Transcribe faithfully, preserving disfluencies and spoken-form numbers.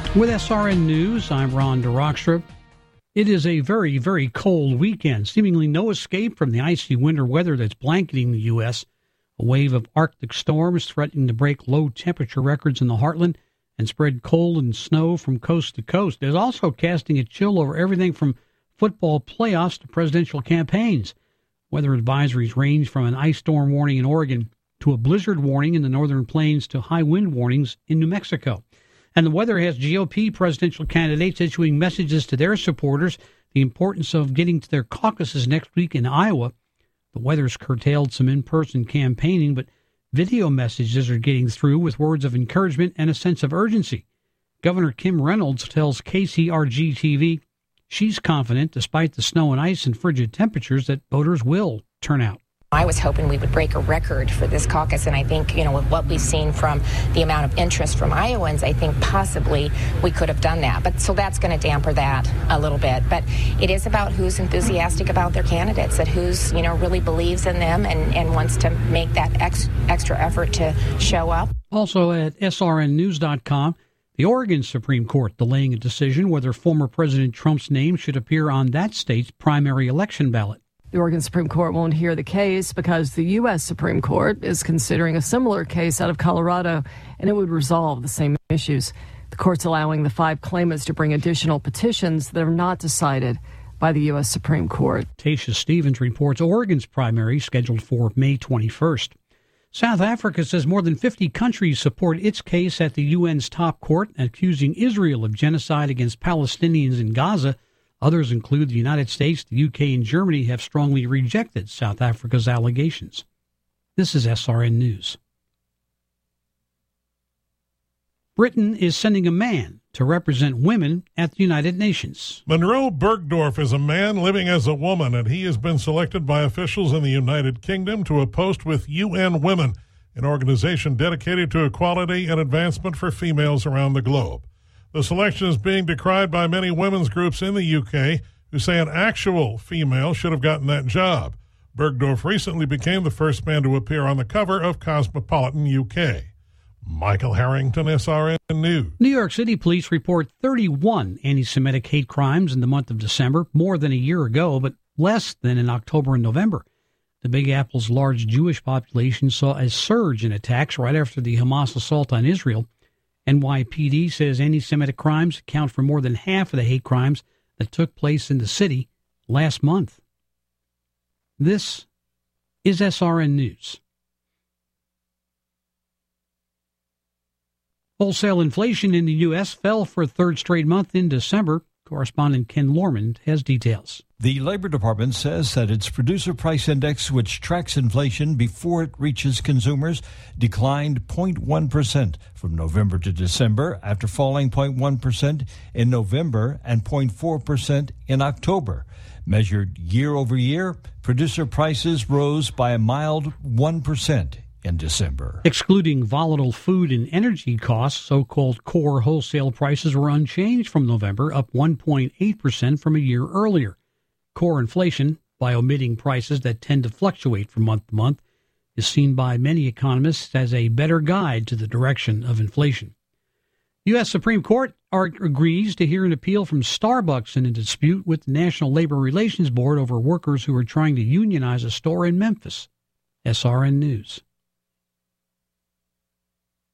With S R N News, I'm Ron DeRockstra. It is a very, very cold weekend. Seemingly no escape from the icy winter weather that's blanketing the U S. A wave of Arctic storms threatening to break low temperature records in the heartland and spread cold and snow from coast to coast. It is also casting a chill over everything from football playoffs to presidential campaigns. Weather advisories range from an ice storm warning in Oregon to a blizzard warning in the northern plains to high wind warnings in New Mexico. And the weather has G O P presidential candidates issuing messages to their supporters the importance of getting to their caucuses next week in Iowa. The weather's curtailed some in-person campaigning, but video messages are getting through with words of encouragement and a sense of urgency. Governor Kim Reynolds tells K C R G T V she's confident, despite the snow and ice and frigid temperatures, that voters will turn out. I was hoping we would break a record for this caucus, and I think, you know, with what we've seen from the amount of interest from Iowans, I think possibly we could have done that. But so that's going to damper that a little bit. But it is about who's enthusiastic about their candidates, that who's, you know, really believes in them and, and wants to make that ex, extra effort to show up. Also at S R N news dot com, the Oregon Supreme Court delaying a decision whether former President Trump's name should appear on that state's primary election ballot. The Oregon Supreme Court won't hear the case because the U S Supreme Court is considering a similar case out of Colorado, and it would resolve the same issues. The court's allowing the five claimants to bring additional petitions that are not decided by the U S Supreme Court. Tasha Stevens reports Oregon's primary scheduled for May twenty-first. South Africa says more than fifty countries support its case at the U N's top court, accusing Israel of genocide against Palestinians in Gaza. Others include the United States, the U K, and Germany have strongly rejected South Africa's allegations. This is S R N News. Britain is sending a man to represent women at the United Nations. Monroe Bergdorf is a man living as a woman, and he has been selected by officials in the United Kingdom to a post with U N Women, an organization dedicated to equality and advancement for females around the globe. The selection is being decried by many women's groups in the U K who say an actual female should have gotten that job. Bergdorf recently became the first man to appear on the cover of Cosmopolitan U K. Michael Harrington, S R N News. New York City police report thirty-one anti-Semitic hate crimes in the month of December, more than a year ago, but less than in October and November. The Big Apple's large Jewish population saw a surge in attacks right after the Hamas assault on Israel. N Y P D says anti-Semitic crimes account for more than half of the hate crimes that took place in the city last month. This is S R N News. Wholesale inflation in the U S fell for a third straight month in December. Correspondent Ken Lorman has details. The Labor Department says that its Producer Price Index, which tracks inflation before it reaches consumers, declined zero point one percent from November to December after falling zero point one percent in November and zero point four percent in October. Measured year over year, producer prices rose by a mild one percent in December. Excluding volatile food and energy costs, so-called core wholesale prices were unchanged from November, up one point eight percent from a year earlier. Core inflation, by omitting prices that tend to fluctuate from month to month, is seen by many economists as a better guide to the direction of inflation. U S Supreme Court agrees to hear an appeal from Starbucks in a dispute with the National Labor Relations Board over workers who are trying to unionize a store in Memphis. S R N News.